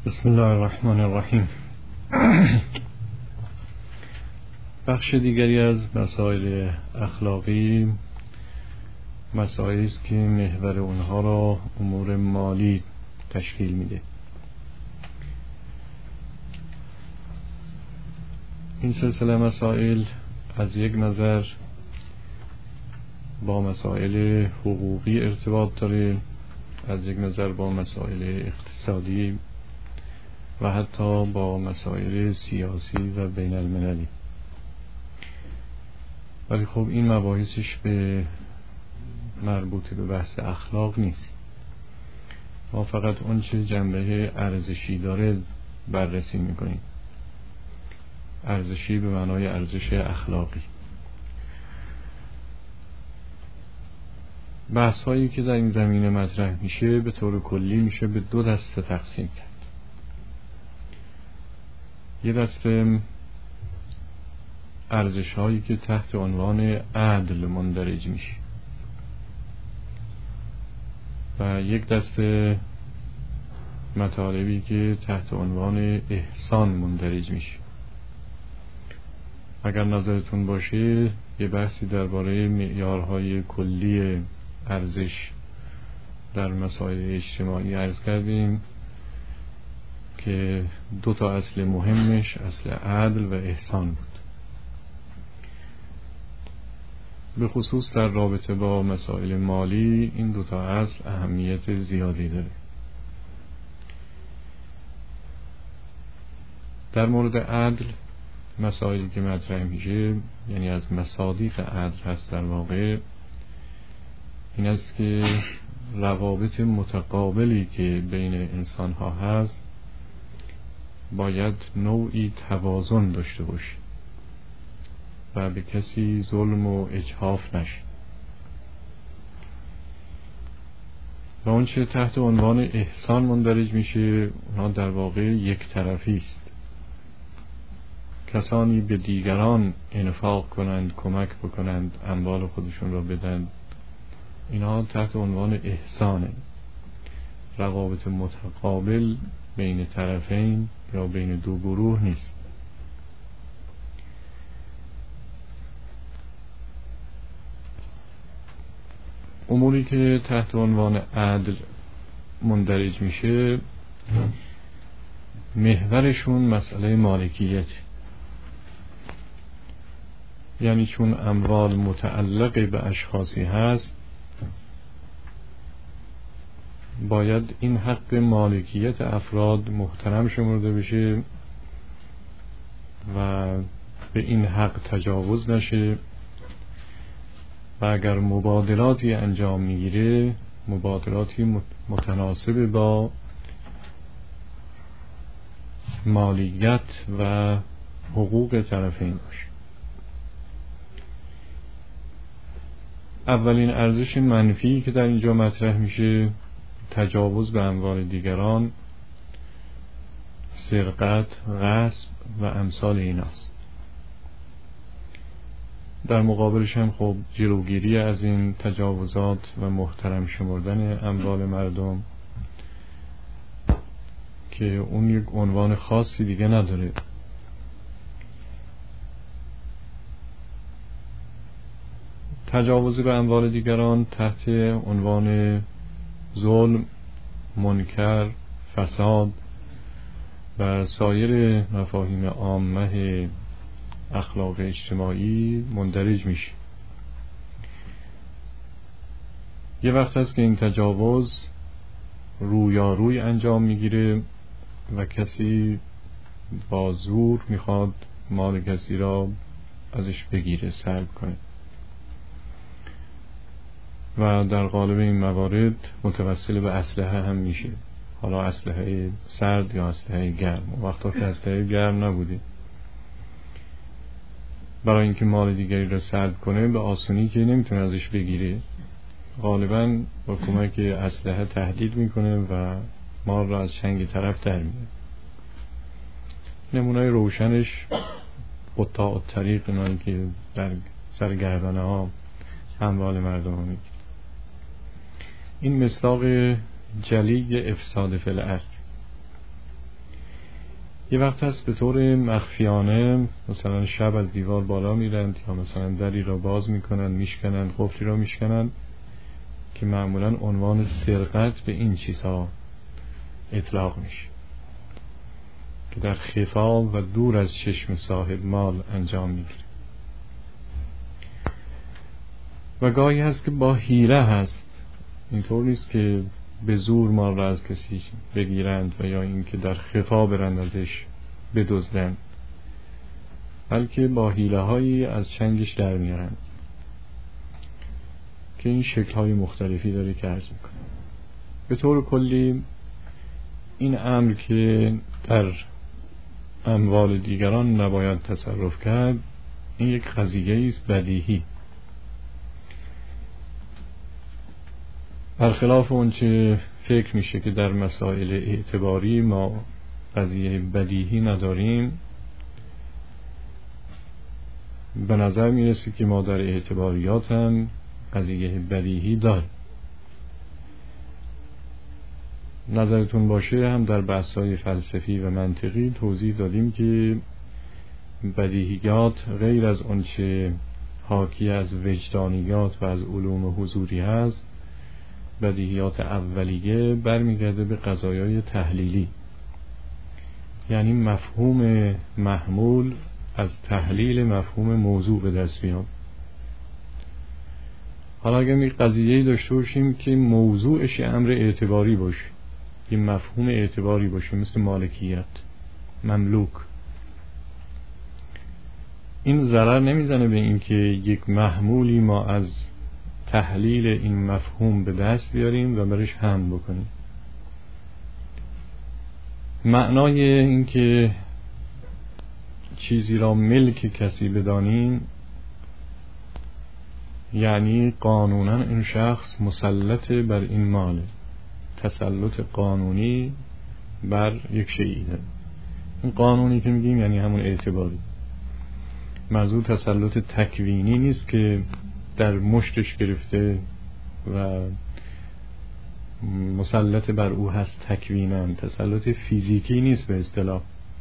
بسم الله الرحمن الرحیم. بخش دیگری از مسائل اخلاقی مسائلی است که محور اونها را امور مالی تشکیل میده. این سلسله مسائل از یک نظر با مسائل حقوقی ارتباط داره، از یک نظر با مسائل اقتصادی و حتی با مسائل سیاسی و بین المللی. ولی خب این مباحثش به مربوط به بحث اخلاق نیست. ما فقط اون چه جنبه ارزشی داره بررسی میکنیم. ارزشی به معنای ارزش اخلاقی. بحث هایی که در این زمینه مطرح میشه به طور کلی میشه به دو دسته تقسیم کرد. یه دسته ارزش هایی که تحت عنوان عدل مندرج میشه و یک دسته مطالبی که تحت عنوان احسان مندرج میشه. اگر نظرتون باشه یه بحثی درباره معیارهای کلی ارزش در مسائل اجتماعی عرض کردیم که دو تا اصل مهمش اصل عدل و احسان بود. به خصوص در رابطه با مسائل مالی این دو تا اصل اهمیت زیادی داره. در مورد عدل مسائلی که مطرح میشه، یعنی از مصادیق عدل هست در واقع، این است که روابط متقابلی که بین انسان ها هست باید نوعی توازن داشته باشه و به کسی ظلم و اجحاف نشه. و اون چه تحت عنوان احسان مندرج میشه اونها در واقع یک طرفی است. کسانی به دیگران انفاق کنند، کمک بکنند، اموال خودشون را بدن، اینها تحت عنوان احسانه. روابط متقابل بین طرفین یا بین دو گروه نیست. اموری که تحت عنوان عدل مندرج میشه محورشون مسئله مالکیت، یعنی چون اموال متعلق به اشخاصی هست باید این حق مالکیت افراد محترم شمرده بشه و به این حق تجاوز نشه و اگر مبادلاتی انجام میگیره مبادلاتی متناسب با مالیت و حقوق طرفین باشه. اولین ارزش منفی که در اینجا مطرح میشه تجاوز به اموال دیگران، سرقت، غصب و امثال ایناست. در مقابلش هم خب جلوگیری از این تجاوزات و محترم شمردن اموال مردم که اون یک عنوان خاصی دیگه نداره. تجاوز به اموال دیگران تحت عنوان ظلم، منکر، فساد و سایر مفاهیم عامه اخلاق اجتماعی مندرج میشه. یه وقت هست که این تجاوز رویاروی انجام میگیره و کسی با زور میخواد مال کسی را ازش بگیره، سلب کنه و در قالب این موارد متوسل به اسلحه هم میشه. حالا اسلحه سرد یا اسلحه گرم. وقتا که اسلحه گرم نبوده برای اینکه مال دیگری را سلب کنه به آسونی که نمیتونه ازش بگیره، غالبا با کمک اسلحه تهدید میکنه و مال را از چنگ طرف در میاره. نمونه‌ی روشنش قطاع الطریق، اینایی که در سر گردنه ها اموال مردم میگیره. این مصداق جلی افساد فی الارض. یه وقت هست به طور مخفیانه مثلا شب از دیوار بالا میرند یا مثلا دری را باز میکنند، میشکنند، قفلی را میشکنند که معمولا عنوان سرقت به این چیزها اطلاق میشه که در خفا و دور از چشم صاحب مال انجام میگیره. و گاهی هست که با حیله هست، اینطور نیست که به زور مال را از کسی بگیرند و یا اینکه در خفا برند ازش بدزدند، بلکه با حیله هایی از چنگش در میارند که این شکل های مختلفی داره که عرض میکنه. به طور کلی این امر که در اموال دیگران نباید تصرف کرد، این یک قضیه است بدیهی، برخلاف اون چه فکر میشه که در مسائل اعتباری ما قضیه بدیهی نداریم. به نظر میرسه که ما در اعتباریات هم قضیه بدیهی داریم. نظرتون باشه هم در بحث‌های فلسفی و منطقی توضیح دادیم که بدیهیات غیر از اون چه حاکی از وجدانیات و از علوم حضوری هست، بدیهیات اولیه برمیگرده به قضایای تحلیلی، یعنی مفهوم محمول از تحلیل مفهوم موضوع به دست میاد. حالا اگر می قضیه‌ای داشته باشیم که موضوعش امر اعتباری باشه، یه مفهوم اعتباری باشه، مثل مالکیت، مملوک، این ضرر نمیزنه به این که یک محمولی ما از تحلیل این مفهوم به دست بیاریم و برش حمل بکنیم. معنای این که چیزی را ملک کسی بدانیم یعنی قانونا این شخص مسلط بر این مال، تسلط قانونی بر یک شیء. این قانونی که میگیم یعنی همون اعتباری. منظور تسلط تکوینی نیست که در مشتش گرفته و مسلط بر او هست تکوینا، تسلط فیزیکی نیست به اصطلاح.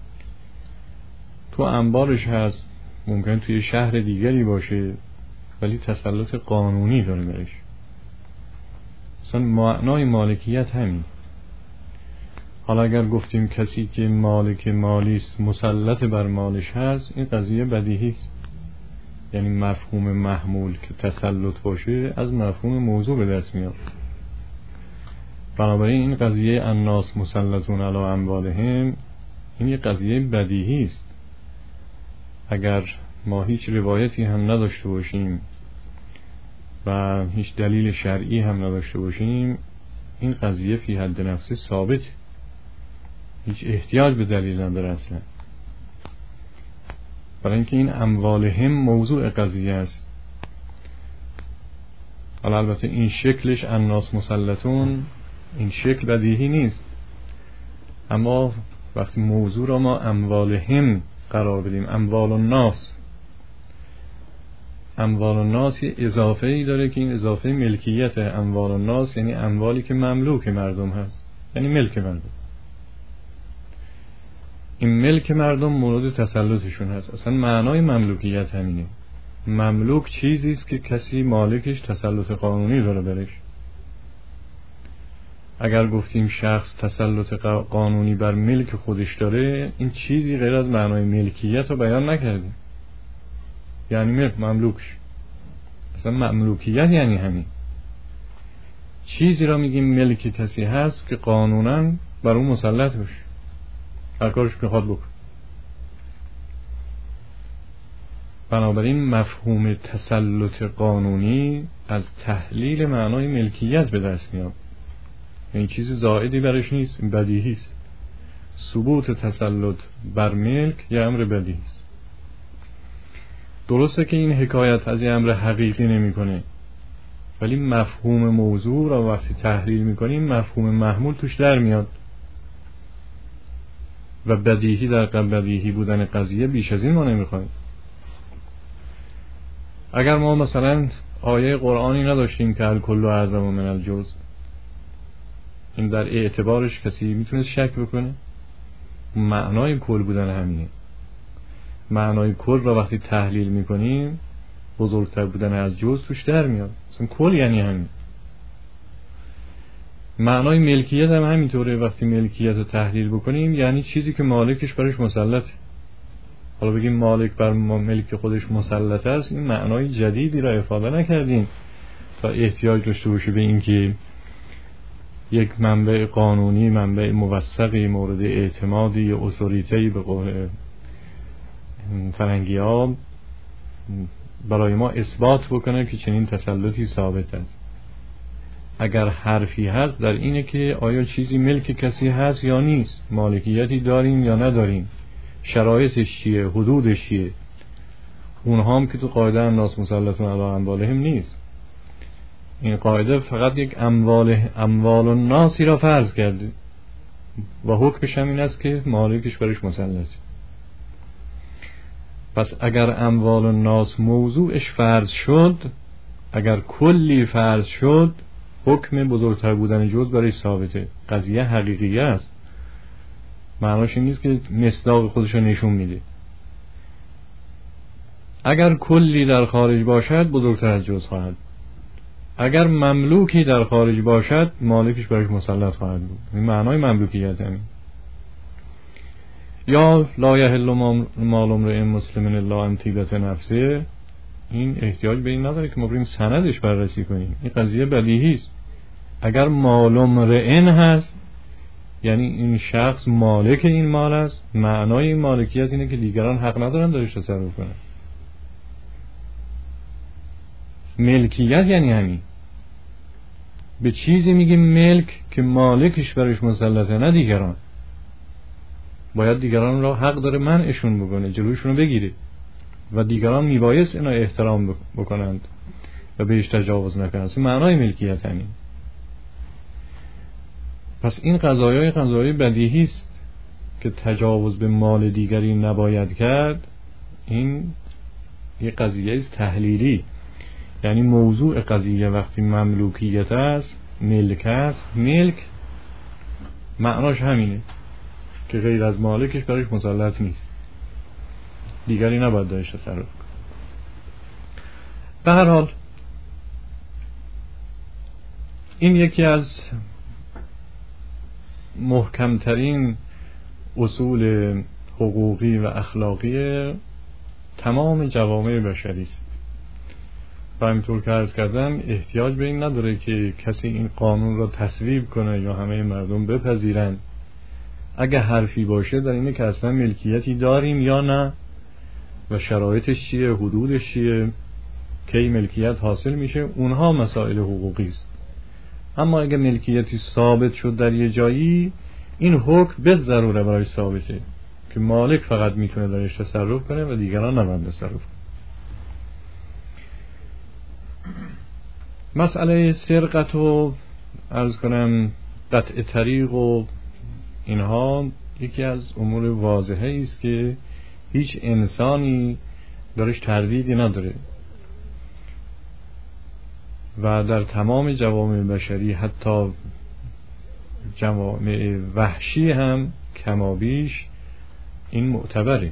تو انبارش هست، ممکن توی شهر دیگری باشه، ولی تسلط قانونی داره برش. مثلا معنای مالکیت همین. حالا اگر گفتیم کسی که مالک مالیست مسلط بر مالش هست، این قضیه بدیهی است، یعنی مفهوم محمول که تسلط باشه از مفهوم موضوع به دست میاد. بنابراین این قضیه الناس مسلطون علی اموالهم، این یک قضیه بدیهی است. اگر ما هیچ روایتی هم نداشته باشیم و هیچ دلیل شرعی هم نداشته باشیم، این قضیه فی حد نفسه ثابت، هیچ احتیاج به دلیل نداره اصلا، برای اینکه این اموالهم موضوع قضیه است. حالا البته این شکلش الناس مسلطون، این شکل بدیهی نیست، اما وقتی موضوع را ما اموالهم قرار بدیم، اموال الناس، اموال الناس یه اضافه ای داره که این اضافه ملکیت اموال الناس، یعنی اموالی که مملوک مردم هست، یعنی ملک مردم. این ملک مردم مورد تسلطشون هست. اصلا معنای مملوکیت همینه. مملوک چیزی است که کسی مالکش تسلط قانونی داره برش. اگر گفتیم شخص تسلط قانونی بر ملک خودش داره، این چیزی غیر از معنای ملکیت رو بیان نکردیم، یعنی ملک مملوکش. اصلا مملوکیت یعنی همین چیزی را میگیم ملک کسی هست که قانونا بر اون مسلط باشه، هر کارش بخواد بکن. بنابراین مفهوم تسلط قانونی از تحلیل معنای ملکیت به دست میاد، این چیز زائدی برش نیست، این بدیهی است. ثبوت تسلط بر ملک یه امر بدیهی است. درسته که این حکایت از یه امر حقیقی نمیکنه، ولی مفهوم موضوع را وقتی تحلیل میکنیم مفهوم محمول توش در میاد و بدیهی در بدیهی بودن قضیه بیش از این ما نمیخوایم. اگر ما مثلا آیه قرآنی نداشتیم که الکل اعظم من الجزء، این در اعتبارش کسی میتونه شک بکنه؟ معنای کل بودن همینه. معنای کل را وقتی تحلیل میکنیم بزرگتر بودن از جز توش در میاد. اصلا کل یعنی همین. معنای ملکیت هم همینطوره. وقتی ملکیت رو تحلیل بکنیم یعنی چیزی که مالکش برش مسلطه. حالا بگیم مالک بر ملک خودش مسلط است، این معنای جدیدی را افاده نکردیم تا احتیاج داشته باشه به این که یک منبع قانونی، منبع موثقی مورد اعتمادی، اتوریته‌ای به قول فرنگی ها برای ما اثبات بکنه که چنین تسلطی ثابت است. اگر حرفی هست در اینه که آیا چیزی ملک کسی هست یا نیست، مالکیتی داریم یا نداریم، شرایطش چیه، حدودش چیه. اونها هم که تو قاعده الناس مسلطون علی اموالهم نیست. این قاعده فقط یک اموال الناسی را فرض کرده و حکمش هم این است که مالکش برش مسلطه. پس اگر اموال الناس موضوعش فرض شد، اگر کلی فرض شد، حکم بزرگتر بودن جز برای ثابته. قضیه حقیقیه است. معناش این نیست که مصداق خودشو نشون میده. اگر کلی در خارج باشد بزرگتر از جز خواهد. اگر مملوکی در خارج باشد مالکش برش مسلط خواهد بود. این معنای مملوکیت همین. یا لا یحل مال امرئ مسلم الا عن طیبة نفسه، این احتیاج به این نداره که ما بریم سندش بررسی کنیم. این قضیه بدیهی است. اگر مال امرئ هست یعنی این شخص مالک این مال است، معنای این مالکیت اینه که دیگران حق ندارن درش تصرف کنن. ملکیت یعنی همین. به چیزی میگیم ملک که مالکش برش مسلطه، نه دیگران. باید دیگران را حق داره منعشون بکنه، جلوشون رو بگیره و دیگران میبایست اینا احترام بکنند و بهش تجاوز نکنند. معنای ملکیت همین. پس این قضایای بدیهی است که تجاوز به مال دیگری نباید کرد. این یه قضیه است تحلیلی. یعنی موضوع قضیه وقتی مملوکیت است، ملک است، ملک معناش همینه که غیر از مالکش برایش مسلط نیست، دیگری نباید درش تصرف کنه. به هر حال این یکی از محکمترین اصول حقوقی و اخلاقی تمام جوامع بشری است و همینطور که عرض کردم احتیاج به این نداره که کسی این قانون را تصویب کنه یا همه مردم بپذیرند. اگه حرفی باشه در اینه که اصلا ملکیتی داریم یا نه و شرایطش چیه، حدودش چیه، کی ملکیت حاصل میشه، اونها مسائل حقوقی است. اما اگه ملکیتی ثابت شد در یه جایی، این حکم به ضروره برای ثابته که مالک فقط میتونه درش تصرف کنه و دیگران نباید تصرف کنه. مسئله سرقت و عرض کنم قطع طریق و اینها یکی از امور واضحه است که هیچ انسانی درش تردیدی نداره و در تمام جوامع بشری، حتی جوامع وحشی هم کمابیش این معتبره.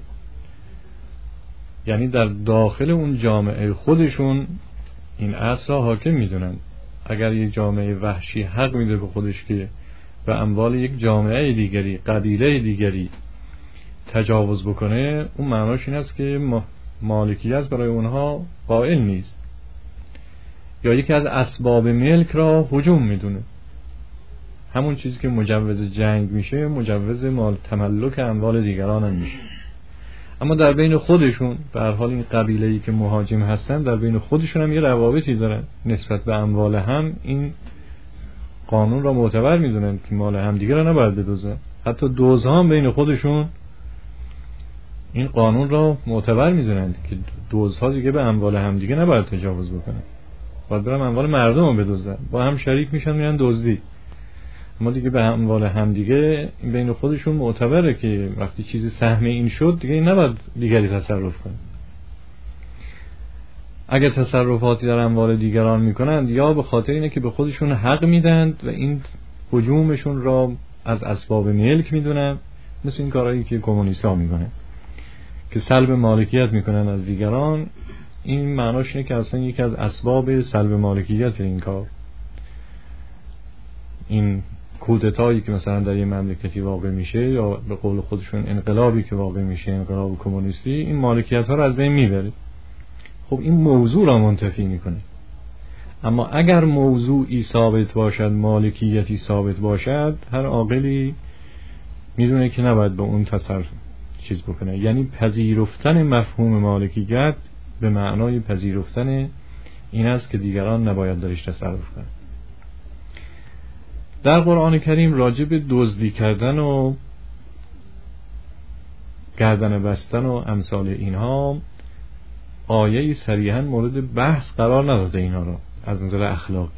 یعنی در داخل اون جامعه خودشون این اصل را حاکم میدونن. اگر یک جامعه وحشی حق میده به خودش که به اموال یک جامعه دیگری، قبیله دیگری تجاوز بکنه، اون معناش این است که مالکیت برای اونها قائل نیست یا یکی از اسباب ملک را هجوم میدونه. همون چیزی که مجوز جنگ میشه مجوز تملک اموال دیگران هم میشه. اما در بین خودشون به هر حال این قبیله‌ای که مهاجم هستن در بین خودشون هم یه روابطی دارن نسبت به اموال هم. این قانون را معتبر میدونن که مال هم دیگه را نباید بدزدن. حتی دزدها هم بین خودشون این قانون را معتبر میدونن که دزدها دیگه به اموال هم دیگه نباید تجاوز بکنن، باید برن اموال مردم رو بدزدن. با هم شریک میشن میرن دزدی، اما دیگه به اموال هم دیگه بین خودشون معتبره که وقتی چیزی سهم این شد دیگه این نباید دیگری تصرف کنه. اگر تصرفاتی در اموال دیگران میکنند یا به خاطر اینه که به خودشون حق میدند و این هجومشون را از اسباب ملک میدونن مثل این کارهایی که کمونیست‌ها میکنن که سلب مالکیت میکنن از دیگران. این معناش اینه که اصلا یکی از اسباب سلب مالکیت این کار، این کودتایی که مثلا در یه مملکتی واقع میشه یا به قول خودشون انقلابی که واقع میشه، انقلاب کمونیستی، این مالکیت ها رو از بین میبره. خب این موضوع را منتفی میکنه. اما اگر موضوعی ثابت باشد، مالکیتی ثابت باشد، هر عاقلی میدونه که نباید به اون تصرف چیز بکنه. یعنی پذیرفتن مفهوم مالکیت به معنای پذیرفتن این است که دیگران نباید درش تصرف کنند. در قرآن کریم راجع به دزدی کردن و گردن بستن و امثال اینها آیه‌ای صریحاً مورد بحث قرار نداده اینها رو از نظر اخلاقی.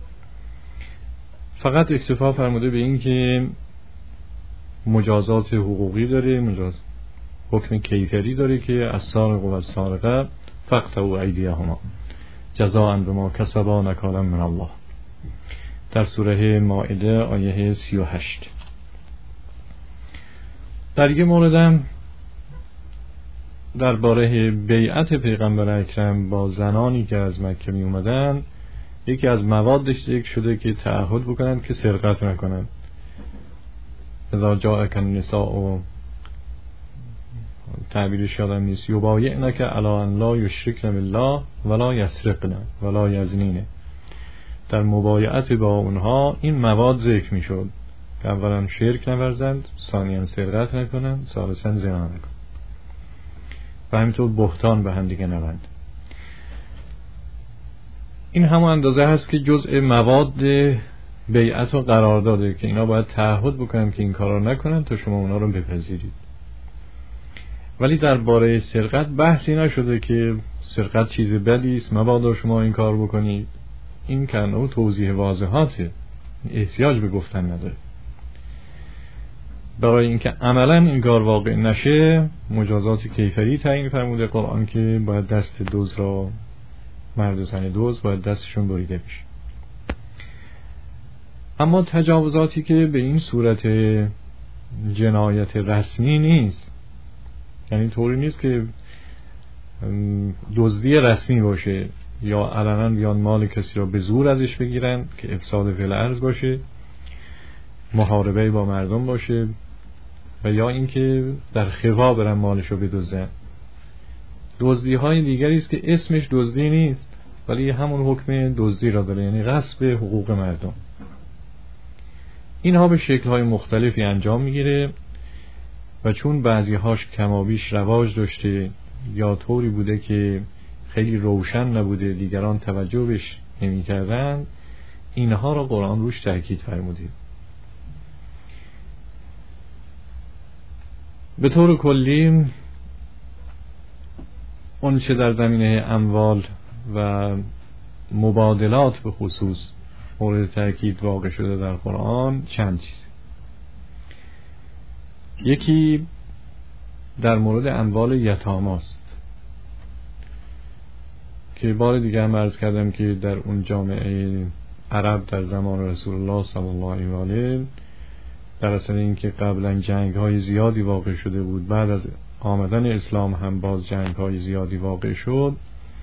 فقط اکتفا فرموده به این که مجازات حقوقی داره، حکم کیفری داره که السارق و السارقه فاقطعوا ایدیهما جزاء بما کسبا نکالا من الله، در سوره مائده آیه 38. در یه موردم درباره بیعت پیغمبر اکرم با زنانی که از مکه می اومدن، یکی از موادش ذکر شده که تعهد بکنن که سرقت نکنن. اذا جاءک النساء و تعبیرش یادم نیست، یبایعنک علی ان لا یشرکن بالله ولا یسرقن ولا یزنین. در مبایعت با اونها این مواد ذکر می شد که اولا شرک نورزند، ثانیا سرقت نکنند، ثالثا زنا نکنند و همینطور بهتان به هم دیگه نبند. این همون اندازه هست که جزء مواد بیعت رو قرار داده که اینا باید تعهد بکنن که این کارا نکنن تا شما اونا رو بپذیرید. ولی درباره سرقت بحثی نشده که سرقت چیز بدی است، مبادا شما این کار بکنید. این کنه توضیح واضحاته، احتیاج به گفتن نداره. برای اینکه عملا این کار واقع نشه، مجازات کیفری تعیین فرموده قرآن که باید دست دزد را، مرد و زن دزد باید دستشون بریده بشه. اما تجاوزاتی که به این صورت جنایت رسمی نیست، یعنی طوری نیست که دزدی رسمی باشه یا علنا بیان مال کسی را به زور ازش بگیرن که افساد فی الارض باشه، محاربه با مردم باشه، و یا اینکه در خفا برن مالش رو بدزدن. دزدی های دیگری است که اسمش دزدی نیست ولی همون حکم دزدی را داره، یعنی غصب حقوق مردم. اینها به شکل‌های مختلفی انجام میگیره و چون بعضی‌هاش کمابیش رواج داشته یا طوری بوده که خیلی روشن نبوده، دیگران توجه بهش نمی‌کردن، اینها را قرآن روش تاکید فرموده. به طور کلی اون چه در زمینه اموال و مبادلات به خصوص مورد تاکید واقع شده در قرآن چند چیز. یکی در مورد اموال یتاماست که بار دیگه هم عرض کردم که در اون جامعه عرب در زمان رسول الله صلی الله علیه و آله، در اصل این که قبلا جنگ های زیادی واقع شده بود، بعد از آمدن اسلام هم باز جنگ های زیادی واقع شد،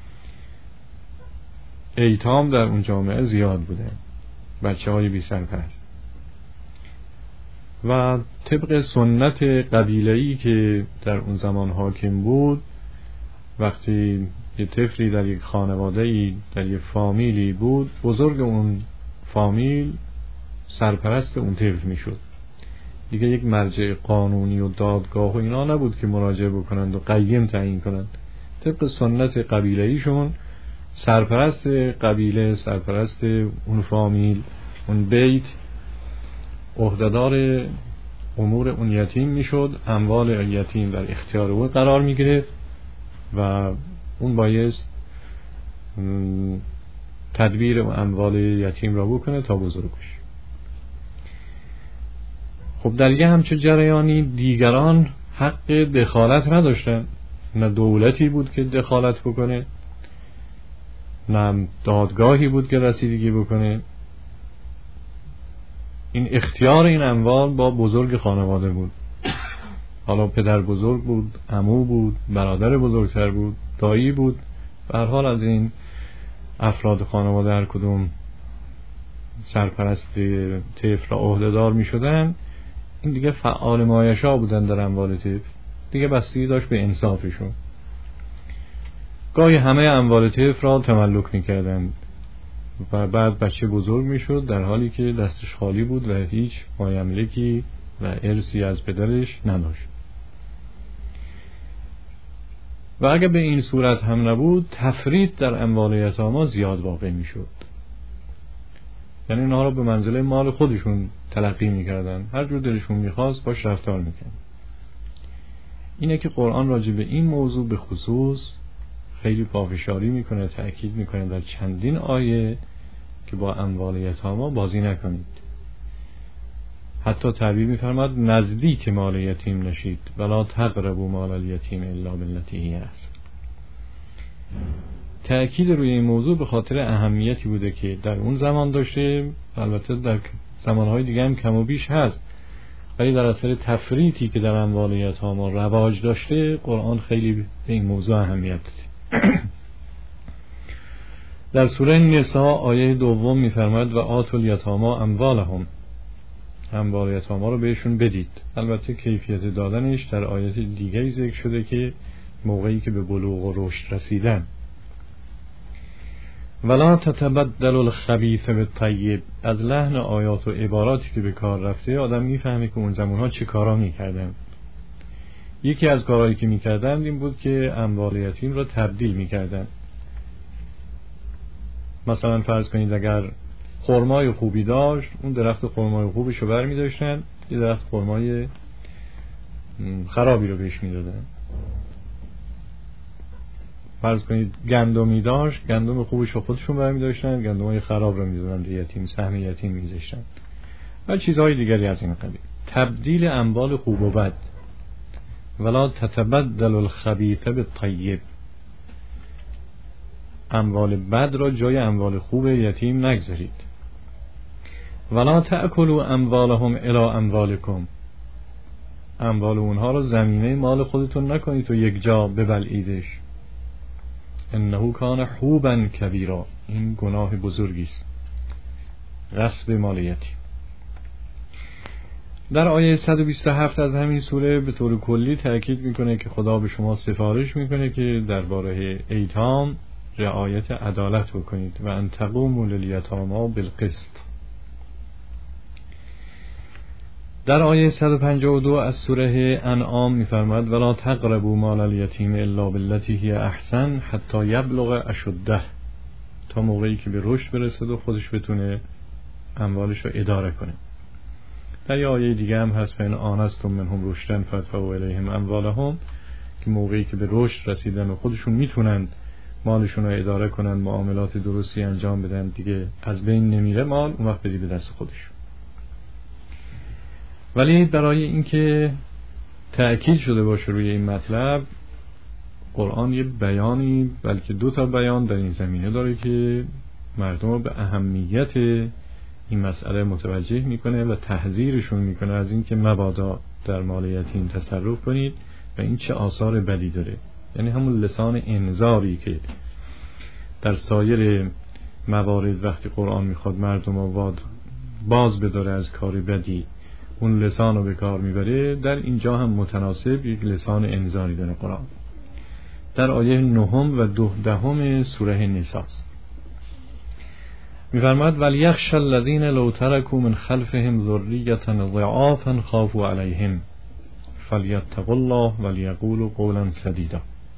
ایتام در اون جامعه زیاد بوده، بچه های بی سرپرست. و طبق سنت قبیله‌ای که در اون زمان حاکم بود، وقتی یه طفلی در یک خانواده‌ای، در یک فامیلی بود، بزرگ اون فامیل سرپرست اون طفل میشد. دیگه یک مرجع قانونی و دادگاه و اینا نبود که مراجعه بکنند و قیم تعیین کنند. طبق سنت قبیله‌ایشون سرپرست قبیله، سرپرست اون فامیل، اون بیت، عهدهدار امور اون یتیم میشد، اموال یتیم در اختیار او قرار میگرفت و اون بایست تدبیر اموال یتیم را بکنه تا بزرگ بشه. خب در یه همچه جریانی دیگران حق دخالت نداشتن، نه دولتی بود که دخالت بکنه، نه دادگاهی بود که رسیدگی بکنه. این اختیار این اموال با بزرگ خانواده بود حالا پدر بزرگ بود، عمو بود، برادر بزرگتر بود، دایی بود، به هر حال از این افراد خانواده هر کدوم سرپرست طفل را عهده‌دار می شدن، این دیگه فعال مایشا بودن در اموال طفل، دیگه بستگی داشت به انصافشون. گاهی همه اموال طفل را تملک می کردن و بعد بچه بزرگ می شد در حالی که دستش خالی بود و هیچ مایملکی و ارثی از پدرش نداشت. و اگر به این صورت هم نبود، تفرید در اموال یتاما زیاد واقع می شد. یعنی اینها را به منزله مال خودشون تلقی می کردن، هر جور دلشون می خواست باش رفتار می کردن. اینه که قرآن راجع به این موضوع به خصوص خیلی پافشاری می کنه، تأکید می کنه در چندین آیه که با اموال یتاما بازی نکنید. حتی تعبیر می فرماد نزدیک مال یتیم نشید، ولا تقربوا مال الیتیم الا بالتی هی احسن. تأکید روی این موضوع به خاطر اهمیتی بوده که در اون زمان داشته، البته در زمانهای دیگه هم کم و بیش هست، ولی در اثر تفریطی که در اموال یتاما رواج داشته، قرآن خیلی به این موضوع اهمیت داده. در سوره نساء آیه 2 می‌فرماید و آتوا الیتاما اموالهم، اموال یتاما رو بهشون بدید. البته کیفیت دادنش در آیات دیگری ذکر شده که موقعی که به بلوغ و رشد رسیدن. ولا تتبدل الخبیث بالطیب، از لحن آیات و عباراتی که به کار رفته آدم میفهمه که اون زمانها چه کارا میکردن. یکی از کارهایی که میکردن این بود که اموال یتیم را تبدیل میکردن. مثلا فرض کنید اگر خرمای خوبی داشت، اون درخت خرمای خوبش رو برمی داشتن، یه درخت خرمای خرابی رو بهش میدادن. فرض کنید گندمی داشت، گندم خوبش رو خودشون برمی داشتن، گندمای خراب رو میدادن به یتیم، سهم یتیم میذاشتن و چیزهای دیگری از این قبیل. تبدیل اموال خوب و بد. ولا تتبدل الخبیث بالطیب، اموال بد را جای اموال خوب یتیم نگذارید. ولا تأکلوا اموالهم الی اموالکم، اموال اونها را زمینه مال خودتون نکنید و یک جا ببلعیدش. انه کان حوبا کبیرا، این گناه بزرگی است، غصب مال یتیم. در آیه 127 از همین سوره به طور کلی تأکید میکنه که خدا به شما سفارش میکنه که درباره ایتام رعایت عدالت بکنید و ان تقوموا للیتاما بالقسط. در آیه 152 از سوره انعام می‌فرماید ولا تقربوا مال الیتیم الا بالتی هی احسن حتی یبلغ اشده، تا موقعی که به رشد برسه و خودش بتونه اموالش رو اداره کنه. در یه آیه دیگه هم هست فإن آنستم منهم رشدا فادفعوا الیهم اموالهم، که موقعی که به رشد رسیدن و خودشون میتونن مالشون رو اداره کنن، معاملات درستی انجام بدن، دیگه از بین نمیره مال، اون وقت بدی به دست خودشون. ولی برای اینکه تأکید شده باشه روی این مطلب، قرآن یه بیانی، بلکه 2 بیان در این زمینه داره که مردم رو به اهمیت این مسئله متوجه میکنه و تحذیرشون میکنه از این که مبادا در مال یتیم تصرف کنید و این چه آثار بدی داره. یعنی همون لسان انذاری که در سایر موارد وقتی قرآن میخواد مردم رو باز بداره از کار بدی، اون لسان رو به کار میبره، در اینجا هم متناسب یک لسان انذاری داره قرآن. در آیه 9 و 10 سوره نساء میفرماد ولیخشى الذین لو ترکوا من خلفهم ذریة ضعافا خافوا علیهم فلیتقوا الله ولیقولوا قولا سدیدا.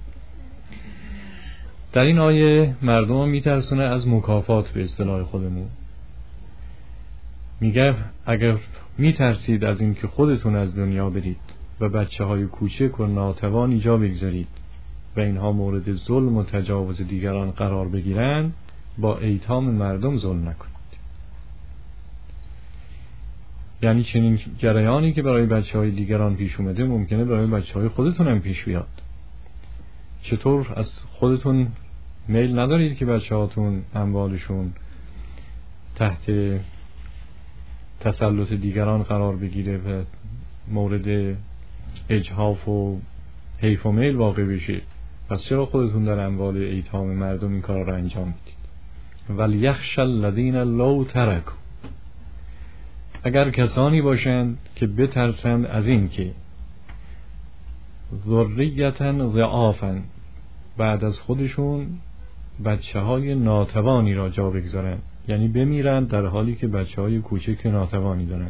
در این آیه مردم میترسونه از مکافات، به اصطلاح خودمون میگه اگر میترسید از این که خودتون از دنیا برید و بچه های کوچک و ناتوان اینجا بگذارید و اینها مورد ظلم و تجاوز دیگران قرار بگیرن، با ایتام مردم ظلم نکنید. یعنی چنین جریانی که برای بچه های دیگران پیش اومده ممکنه برای بچه های خودتون هم پیش بیاد. چطور از خودتون میل ندارید که بچه هاتون اموالشون تحت تسلط دیگران قرار بگیره و مورد اجحاف و حیف و میل واقع بشه، پس چرا خودتون در اموال ایتام مردم این کار را انجام میدید؟ ولیخشى الذین لو ترکوا، اگر کسانی باشند که بترسند از این که ذریة ضعافا، بعد از خودشون بچه های ناتوانی را جا بگذارند، یعنی بمیرند در حالی که بچه های کوچک ناتوانی دارند.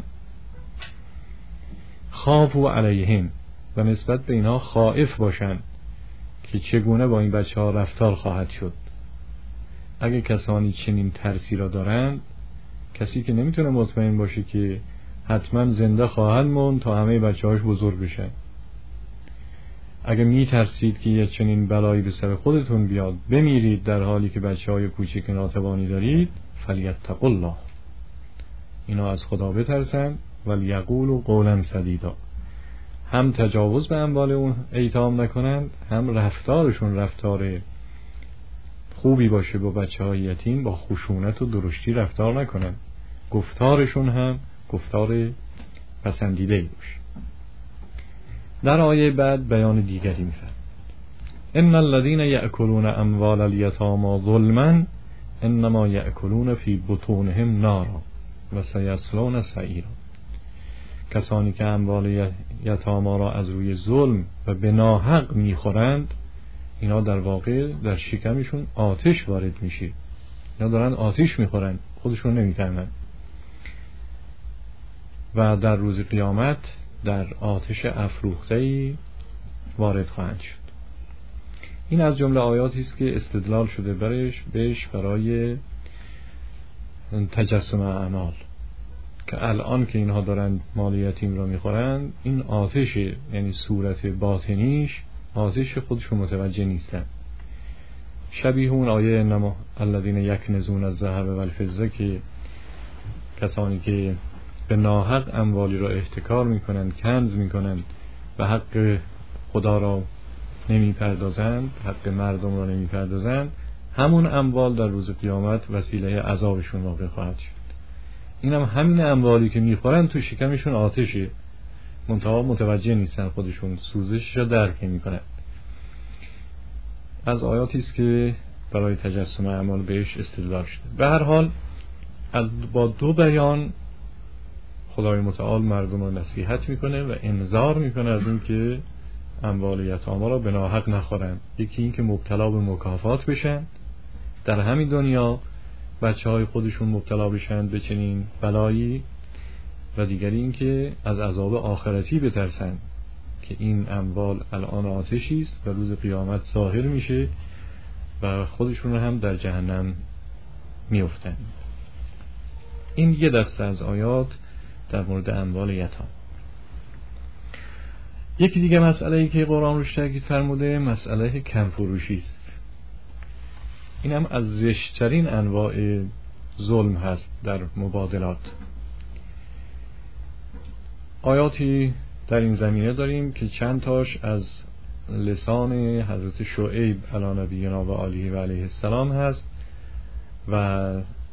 خافوا علیهم، و نسبت به اینها خائف باشند که چگونه با این بچه ها رفتار خواهد شد. اگه کسانی چنین ترسی را دارند، کسی که نمیتونه مطمئن باشه که حتما زنده خواهد موند تا همه بچه هاش بزرگ بشن، اگه میترسید که یه چنین بلایی به سر خودتون بیاد بمیرید در حالی که بچه های کوچک ناتوانی دارید، فلیتقوا الله، اینا از خدا بترسن، ولیقولوا قولا سدیدا، هم تجاوز به اموال اون ایتام نکنند، هم رفتارشون رفتار خوبی باشه با بچه های یتیم، با خشونت و درشتی رفتار نکنند، گفتارشون هم گفتار پسندیده باشه. در آیه بعد بیان دیگری می‌فرماید: ان الذين يأكلون اموال اليتامى ظلما انما يأكلون في بطونهم نارا و سيصلون سعيرا. کسانی که اموال یتاما را از روی ظلم و به ناحق میخورند، اینا در واقع در شکمشون آتش وارد میشه، اینا دارن آتش میخورن، خودشون نمیفهمن، و در روز قیامت در آتش افروخته‌ای وارد خواهند شد. این از جمله آیاتی است که استدلال شده بهش برای تجسم اعمال، که الان که اینها دارن مال یتیم را میخورن، این آتش، یعنی صورت باطنیش آتش، خودشون متوجه نیستن. شبیه اون آیه انما الذین یکنزون الذهب والفضه، که کسانی که به ناحق اموالی را احتکار میکنند، کنز میکنند و حق خدا را نمیپردازند، حق مردم را نمیپردازند، همون اموال در روز قیامت وسیله عذابشون واقع خواهد شد. اینم همین اموالی که میخورن تو شکمشون آتشه، منتها متوجه نیستن، خودشون سوزشش را درک نمیکنن. از آیاتی است که برای تجسم اعمال بهش استدلال شده. به هر حال با دو بیان خدای متعال مردم رو نصیحت میکنه و انذار میکنه از این که اموال یتاما را به ناحق نخورن. یکی این که مبتلا به مکافات بشن در همین دنیا، بچه های خودشون مبتلا بشن به چنین بلایی، و دیگری این که از عذاب آخرتی بترسن که این اموال الان آتشی است و روز قیامت ظاهر میشه و خودشون هم در جهنم میافتن. این یه دسته از آیات در مورد اموال یتام. یکی دیگه مسئله‌ای که قرآن روش تاکید فرموده مسئله کم فروشی است. این هم از زشت‌ترین انواع ظلم هست در مبادلات. آیاتی در این زمینه داریم که چند تاش از لسان حضرت شعیب علی نبینا و آله و علیه السلام هست و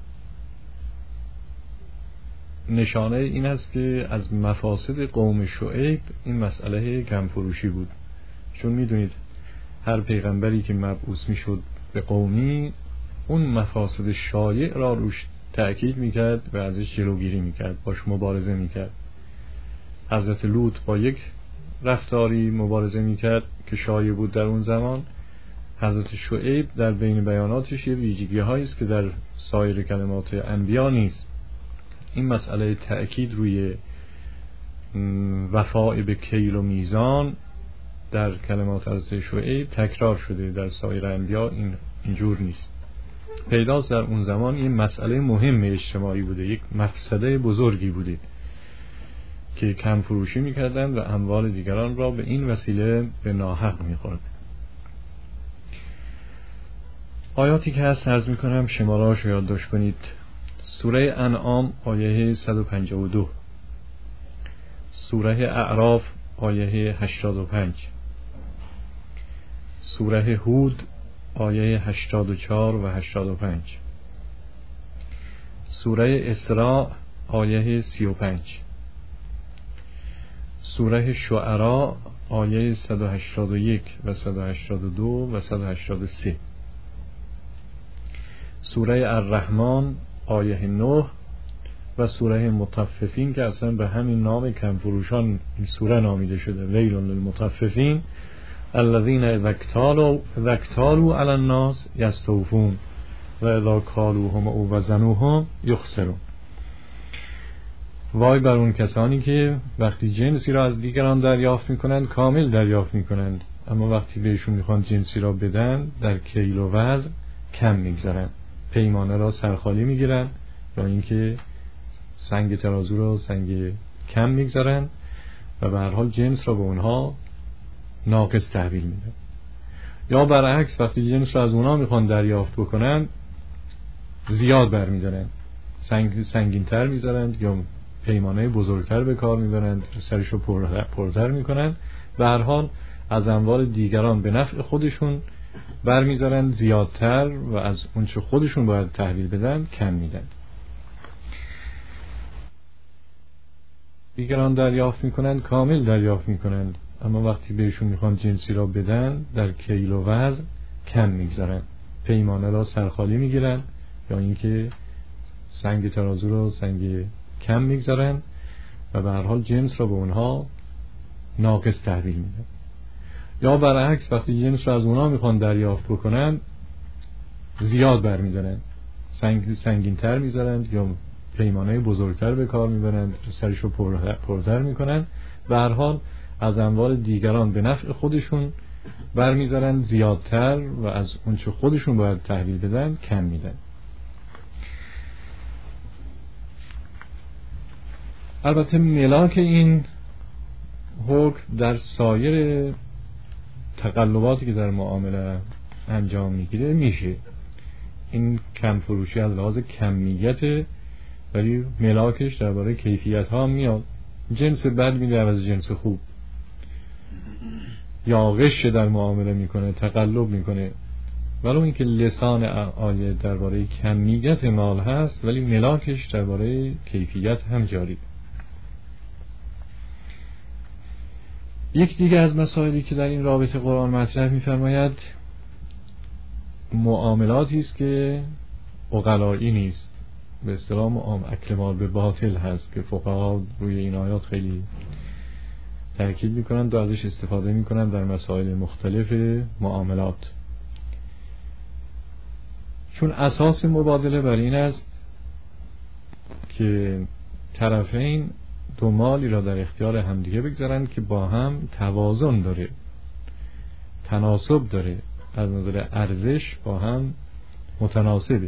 نشانه این است که از مفاسد قوم شعیب این مسئله کم فروشی بود. چون میدونید هر پیغمبری که مبعوث میشد به قومی، اون مفاسد شایع را روش تأکید میکرد و ازش جلوگیری میکرد، باش مبارزه میکرد. حضرت لوط با یک رفتاری مبارزه میکرد که شایع بود در اون زمان. حضرت شعیب در بین بیاناتش یه ویژگی هایی است که در سایر کلمات انبیا نیست. این مسئله تأکید روی وفاء به کیل و میزان در کلمات حضرت شعیب تکرار شده، در سایر انبیا اینجور نیست. پیداست در اون زمان این مسئله مهم اجتماعی بوده، یک مفسده بزرگی بوده که کم فروشی میکردن و اموال دیگران را به این وسیله به ناحق میخورد. آیاتی که هست عرض میکنم شماره‌اش رو یادداشت کنید. سوره انعام آیه 152، سوره اعراف آیه 85، سوره هود آیه 84 و 85، سوره اسراء آیه 35، سوره شعراء آیه 181 و 182 و 183. سوره الرحمن آیه 9 و سوره مطففین که اصلا به همین نام کمفروشان این سوره نامیده شده، ویل للمطففین الذین اذا اکتالوا علی الناس یستوفون و اذا کالوهم او وزنوهم یخسرون. وای بر اون کسانی که وقتی جنسی را از دیگران دریافت میکنند کامل دریافت میکنند، اما وقتی بهشون میخوان جنسی را بدن در کیل و وزن کم میگذارن، پیمانه را سرخالی میگیرن یا اینکه سنگ ترازو را سنگ کم میگذارن و به هر حال جنس را به اونها ناقص تحویل میدن. یا برعکس وقتی جنس را از اونها میخوان دریافت بکنن زیاد برمیدارن، سنگین تر میذارن یا پیمانه بزرگتر به کار میبرند، سرش رو پرتر میکنن. به هر حال از اموال دیگران به نفع خودشون برمیدارن زیادتر و از اونچه خودشون باید تحویل بدن کم میدن. دیگران دریافت میکنند کامل دریافت میکنند، اما وقتی بهشون میخوان جنسی را بدن در کیل و وزن کم میگذارن، پیمانه را سرخالی میگیرن یا اینکه سنگ ترازو را سنگ کم میگذارن و به هر حال جنس را به اونها ناقص تحویل میدن. یا برعکس وقتی جنس را از اونها میخوان دریافت بکنن زیاد برمیدارن، سنگین تر میذارن یا پیمانه بزرگتر به کار میبرند، سرش رو پرتر میکنن. به هر حال از اموال دیگران به نفع خودشون برمیدارن زیادتر و از اونچه خودشون باید تحویل بدن کم میدن. البته ملاک این حکم در سایر تقلباتی که در معامله انجام میگیره میشه. این کم فروشی از لحاظ کمیت، ولی ملاکش درباره کیفیت ها میاد. جنس بد میده عوض جنس خوب، یا غش در معامله میکنه، تقلب میکنه. ولو اینکه لسان آیه درباره کمیت مال هست ولی ملاکش درباره کیفیت هم جاری. یک دیگه از مسائلی که در این رابطه قرآن مطرح می‌فرماید معاملاتی است که عقلایی نیست، به اصطلاح اکل مال به باطل هست که فقها روی این آیات خیلی تاکید می‌کنند و ازش استفاده می‌کنند در مسائل مختلف معاملات. چون اساس مبادله بر این است که طرفین دو مالی را در اختیار همدیگه بگذارند که با هم توازن داره، تناسب داره، از نظر ارزش با هم متناسبه.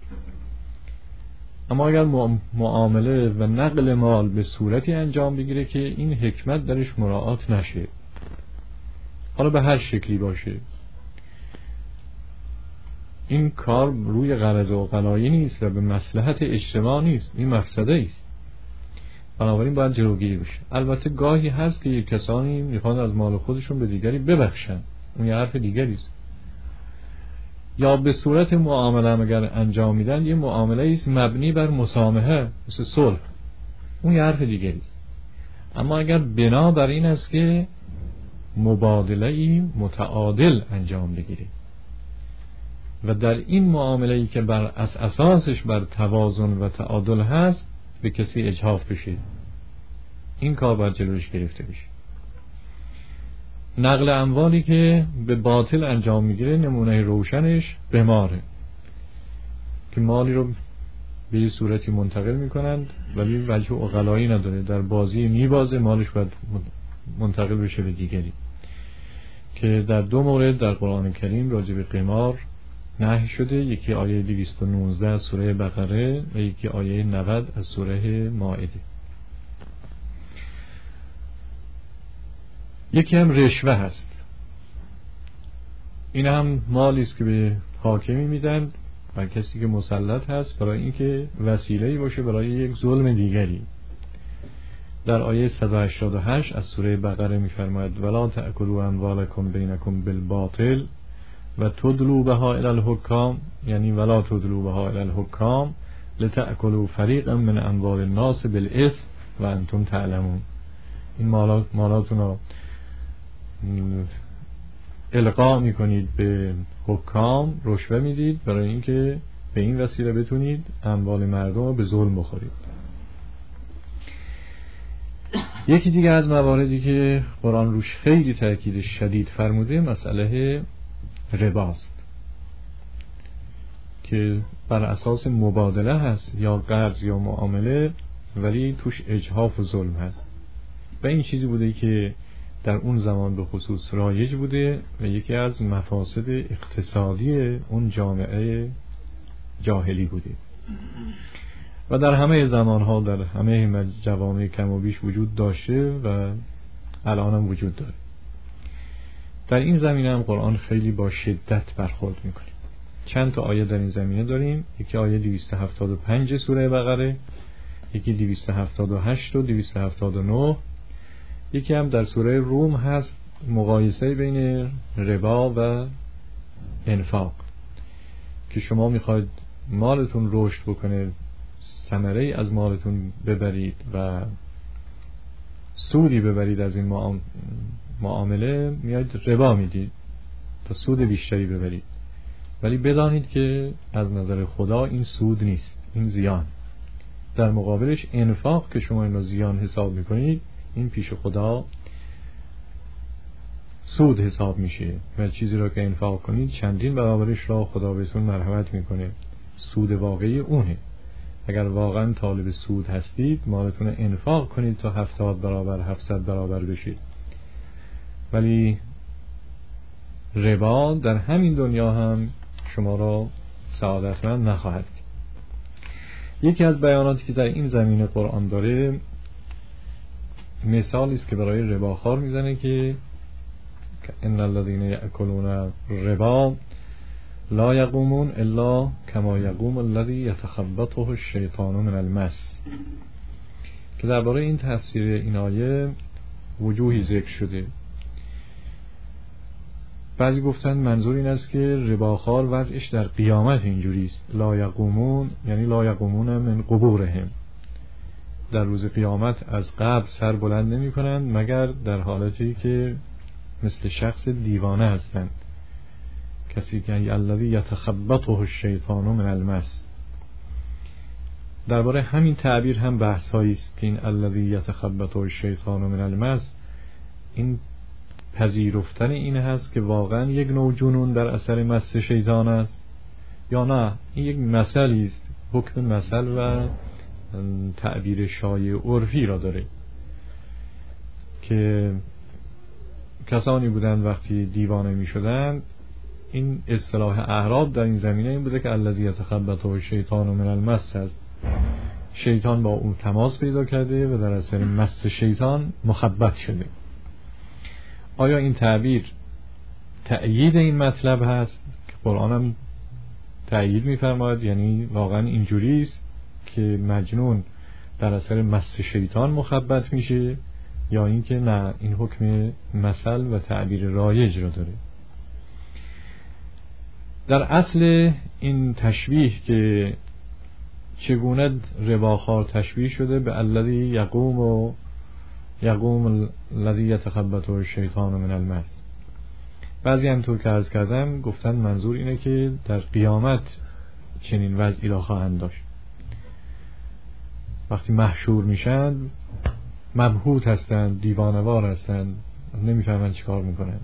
اما اگر معامله و نقل مال به صورتی انجام بگیره که این حکمت درش مراعات نشه، حالا به هر شکلی باشه، این کار روی غرض عقلایی نیست و به مصلحت اجتماع نیست، این مفسده است. بنابراین باید جلوگیری بشه. البته گاهی هست که یک کسانی میخوان از مال خودشون به دیگری ببخشن، اون یه حرف دیگری است. یا به صورت معامله هم اگر انجام میدن یه معامله است مبنی بر مسامحه مثل صلح، اون یه حرف دیگری است. اما اگر بنا بر این است که مبادله متعادل انجام بگیره و در این معامله ای که بر اساسش بر توازن و تعادل هست به کسی اجحاف بشه، این کار باید جلوش گرفته بشه. نقل اموالی که به باطل انجام میگیره نمونه روشنش قماره که مالی رو به یه صورتی منتقل میکنند ولی وجه عقلایی نداره، در بازی میبازه مالش باید منتقل بشه به دیگری، که در دو مورد در قرآن کریم راجع به قمار نهی شده. یکی آیه 219 از سوره بقره و یکی آیه 90 از سوره مائده. یکی هم رشوه هست. این هم مالی است که به حاکمی میدن و کسی که مسلط هست برای اینکه وسیله‌ای باشه برای یک ظلم دیگری. در آیه 188 از سوره بقره می‌فرماید ولا تأکلوا اموالکم بینکم بالباطل و تدلوا بها الی الحکام، یعنی ولا تدلوا بها الی الحکام لتأکلوا فریقا من اموال الناس بالاثم و انتم تعلمون. این مالاتون رو القا میکنید به حکام، رشوه میدید برای اینکه به این وسیله بتونید اموال مردم رو به ظلم بخورید. یکی دیگه از مواردی که قرآن روش خیلی تاکید شدید فرموده مسئله رباست که بر اساس مبادله هست یا قرض یا معامله، ولی توش اجحاف و ظلم هست و این چیزی بوده که در اون زمان به خصوص رایج بوده و یکی از مفاسد اقتصادی اون جامعه جاهلی بوده و در همه زمانها در همه جوامع کم و بیش وجود داشته و الان هم وجود داره. در این زمینه هم قرآن خیلی با شدت برخورد میکنه. چند تا آیه در این زمینه داریم. یکی آیه 275 سوره بقره، یکی 278 و 279، یکی هم در سوره روم هست مقایسه بین ربا و انفاق که شما میخواید مالتون رشد بکنه، ثمره از مالتون ببرید و سودی ببرید از این معامله، میاید ربا میدید تا سود بیشتری ببرید، ولی بدانید که از نظر خدا این سود نیست، این زیان. در مقابلش انفاق که شما اینو زیان حساب میکنید، این پیش خدا سود حساب میشه و چیزی را که انفاق کنید چندین برابرش را خدا بهتون مرحمت میکنه. سود واقعی اونه. اگر واقعا طالب سود هستید، مالتون انفاق کنید تا 70 برابر 700 برابر بشید، ولی ربا در همین دنیا هم شما را سعادتمند نخواهد کرد. یکی از بیاناتی که در این زمینه قرآن داره مثالی است که برای رباخوار میزنه که ان الذين يأكلون الربا لا يقومون الا كما يقوم الذي يتخبطه الشيطان من المس، که درباره این تفسیر این آیه وجوهی ذکر شده. بعضی گفتن منظور این است که رباخوار وضعش در قیامت اینجوری است. لا یقومون یعنی لا یقومون من قبورهم، در روز قیامت از قبر سر بلند نمی کنند مگر در حالتی که مثل شخص دیوانه هستند، کسی که الذی یتخبطه الشیطان من المس. درباره همین تعبیر هم بحثایی است که این الذی یتخبطه الشیطان من المس، این پذیرفتن این هست که واقعا یک نوع جنون در اثر مس شیطان است یا نه این یک مثلی است، حکم مثل و تعبیر شایع عرفی را داره که کسانی بودند وقتی دیوانه می شدند، این اصطلاح اعراب در این زمینه این بوده که الذی یتخبطه الشیطان من المس است، شیطان با اون تماس پیدا کرده و در اثر مس شیطان مخبط شده. آیا این تعبیر تأیید این مطلب هست که قرآن هم تأیید می‌فرماید، یعنی واقعا اینجوری است که مجنون در اثر مس شیطان مخبط میشه، یا اینکه نه این حکم مثل و تعبیر رایج را داره؟ در اصل این تشبیه که چگونه رباخوار تشبیه شده به الذی یقوم الذی یتخبطه الشیطان من المس، بعضی همطور که عرض کردم گفتن منظور اینه که در قیامت چنین وضعی را خواهند داشت. وقتی محشور میشن مبهوت هستند، دیوانوار هستند، نمیفهمن چی کار میکنن.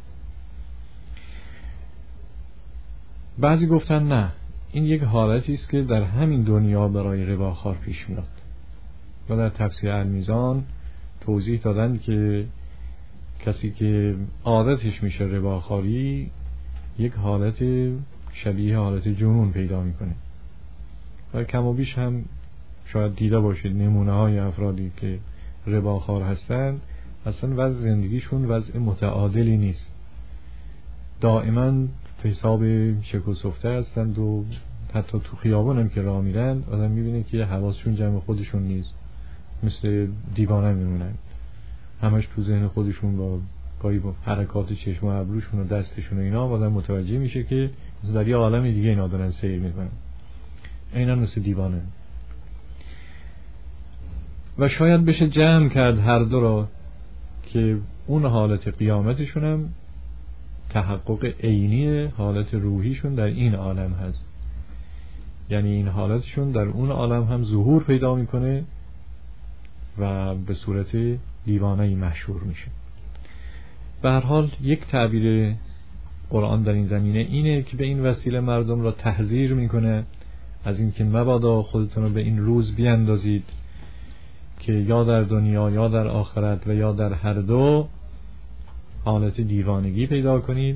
بعضی گفتن نه، این یک حالتی است که در همین دنیا برای رباخوار پیش میاد و در تفسیر المیزان توضیح دادن که کسی که عادتش میشه رباخواری یک حالت شبیه حالت جنون پیدا میکنه و کم و بیش هم شاید دیده باشید نمونه های افرادی که رباخوار هستند اصلا وضع زندگیشون وضع متعادلی نیست، دائما به حساب شکوسفته هستند و حتی تو خیابان هم که راه میرن آدم میبینه که حواسشون جمع خودشون نیست، مثل دیوانه میمونن، همش تو ذهن خودشون با گاهی با حرکات چشم و ابروشون و دستشون و اینا آدم متوجه میشه که در یه عالم دیگه اینا دارن سیر میکنن، اینا مثل دیوانه. و شاید بشه جمع کرد هر دو را که اون حالت قیامتشون هم تحقق عینی حالت روحیشون در این عالم هست، یعنی این حالتشون در اون عالم هم ظهور پیدا میکنه و به صورت دیوانه‌ای مشهور میشه. به هر حال یک تعبیر قرآن در این زمینه اینه که به این وسیله مردم را تحذیر میکنه از اینکه مبادا خودتون رو به این روز بیاندازید که یا در دنیا یا در آخرت و یا در هر دو حالت دیوانگی پیدا کنید.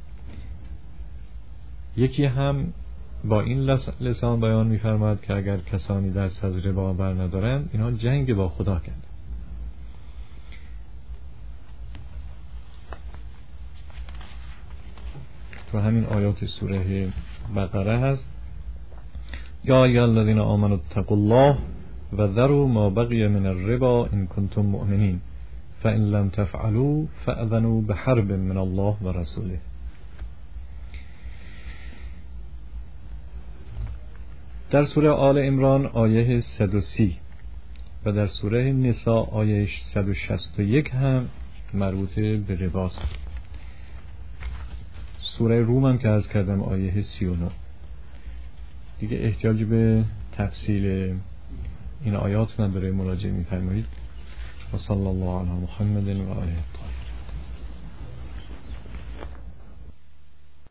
یکی هم با این لسان بیان می‌فرماد که اگر کسانی دست از ربا بر ندارند اینها جنگ با خدا کرد. تو همین آیات سوره بقره هست یا ایها الذین آمنوا اتقوا الله و ذروا ما بقی من الربا ان کنتم مؤمنین فان لم تفعلوا فاذنوا بحرب من الله و رسوله. در سوره آل عمران آیه 130 و در سوره نساء آیه 161 هم مربوط به رباست. سوره روم هم که عرض کردم آیه 39. دیگه احتیاج به تفصیل این آیات نداره، مراجعه می‌فرمایید. و صلی الله علی محمد و آله الطاهرین.